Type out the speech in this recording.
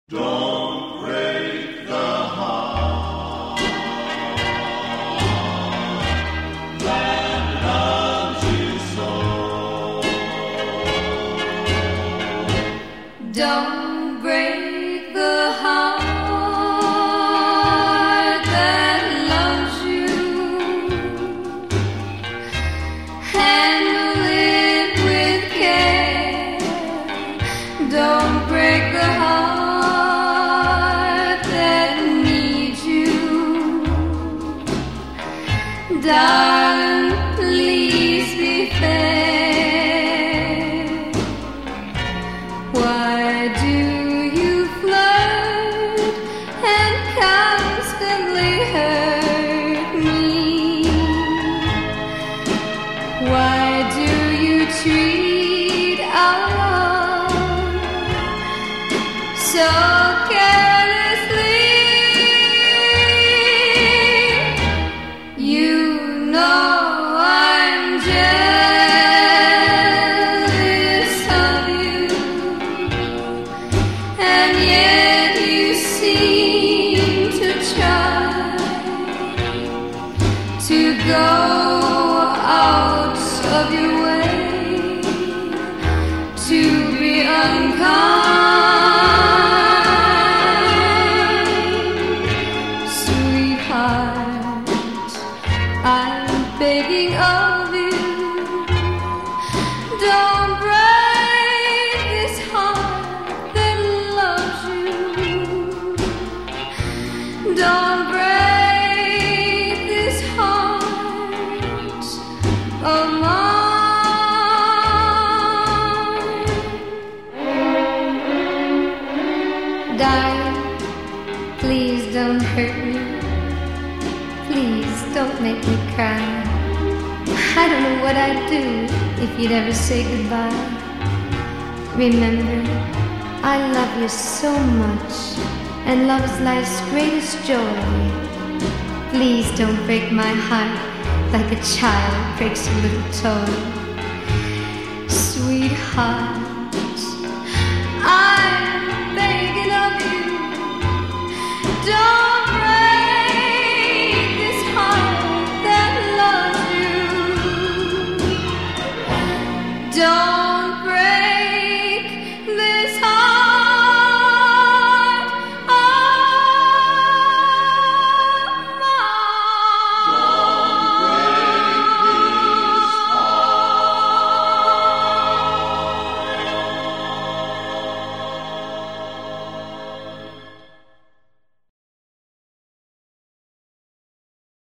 Don't break the heart that loves you so. Don't break the heart that loves you. Handle it with care. Don't break the heart that needs you. Darling, please be fair. Why do you flirt and constantly hurt me? Why do you treat our love so carelessly? You know I'm jealous of you, and yet you seem to try to go out of your way to be unkind. Sweetheart, I'm begging of you, don't break this heart that loves you. Don't break this heart of mine. Darling, please don't hurt me. Please don't make me cry. I don't know what I'd do if you'd ever say goodbye. Remember, I love you so much, and love is life's greatest joy. Please don't break my heart like a child breaks a little toy. Sweetheart,